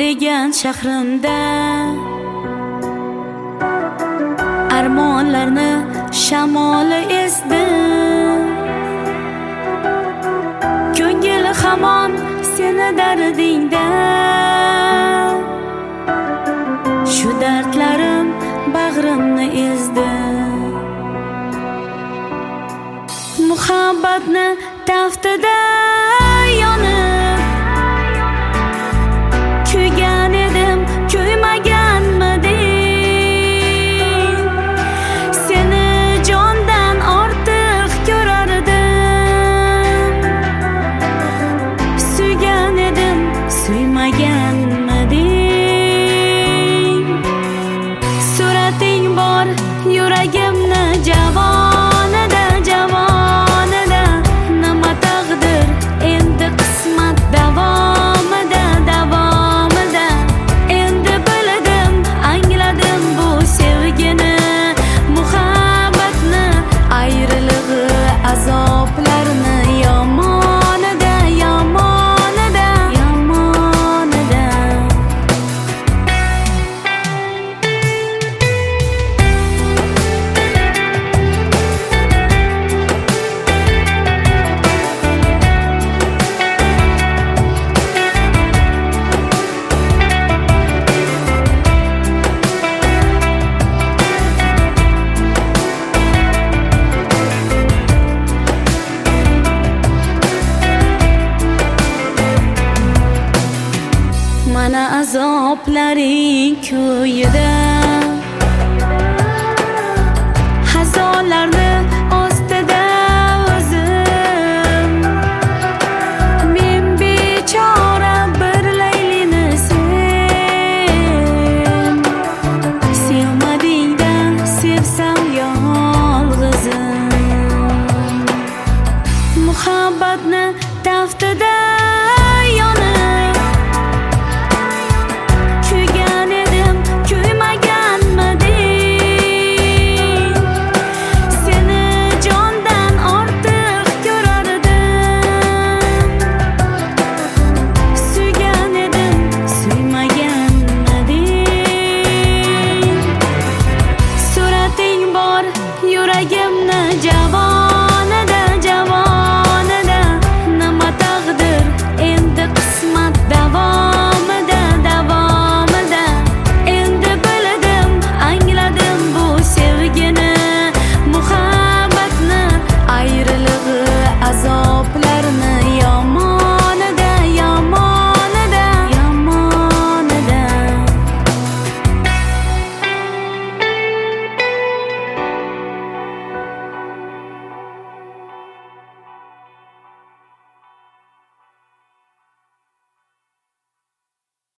degan shahrimda armonlarni shamoli esdi. Ko'ngil hamon seni dardingda, shu dardlarim bag'rimni ezdi. Muhabbatni taftida yonib kuygan edim, kuymaganmiding? Seni jondan ortiq ko'rardim, suygan edim, suymaganmiding? Surating bor yuragimni javonida, javonida. Nima taqdir endi qismat davomida, davomida. Endi bildim, angladim bu sevgini, muhabbatni, ayrilig'i, azoblarni. Yomonida, yomonida, yomonida. Mana azoblaring ko'yida, hazonlarni ostida o'zim. Men bechora bir laylini sen, sevmadingda sevsam yolg'izim. Muhabbatni taftida